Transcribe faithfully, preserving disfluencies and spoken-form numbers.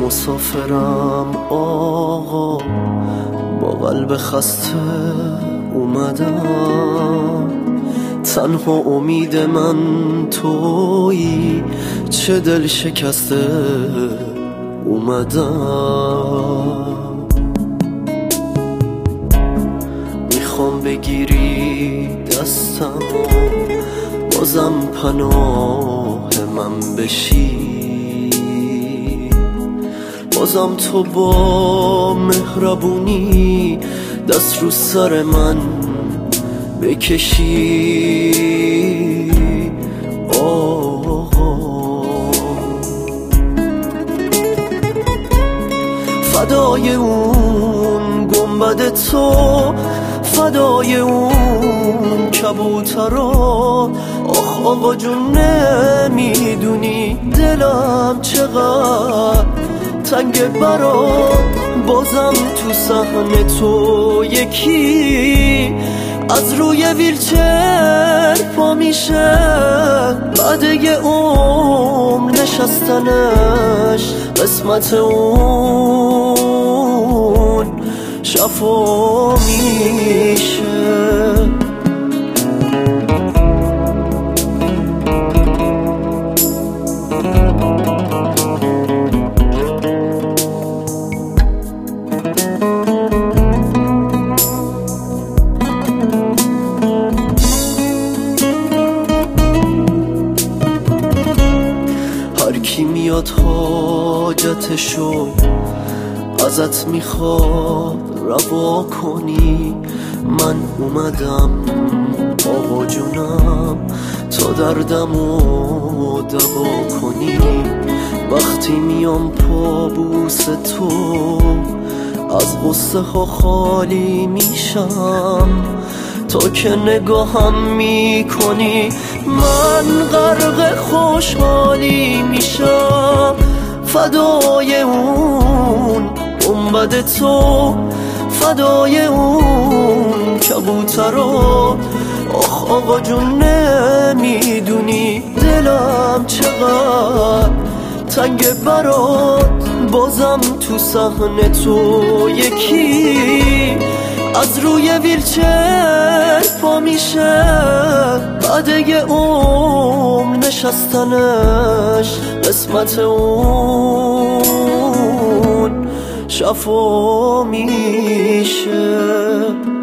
مسافرم آقا، با قلب خسته اومدم. تنها امید من تویی، چه دل شکسته اومدم. میخوام بگیری دستمو، بازم پناه من بشی، بازم تو با مهربونی دست رو سر من بکشی. آقا فدای اون گنبد تو، فدای اون کبوترا. آخ آقا جون نمیدونی دلم چقدر تنگ برات. بازم تو صحن تو یکی از روی ویلچر پا میشه، بعد یه عمر نشستنش قسمت اون شفا میشه. هر کی میاد حاجتشو ازت میخواد روا کنی، من اومدم آقا جونم تا دردمو دوا کنی. وقتی میام پابوس تو از غصه ها خالی میشم، تا که نگاهم میکنی من غرق خوشحالی میشم. فدای اون گنبد تو، فدای اون کبوترا. آخ آقا جون نمیدونی دلم چقدر تنگ برات. بازم تو صحن تو یکی از روی ویلچر پا میشه، بعد یه عمر نشستنش قسمت اون شفا میشه.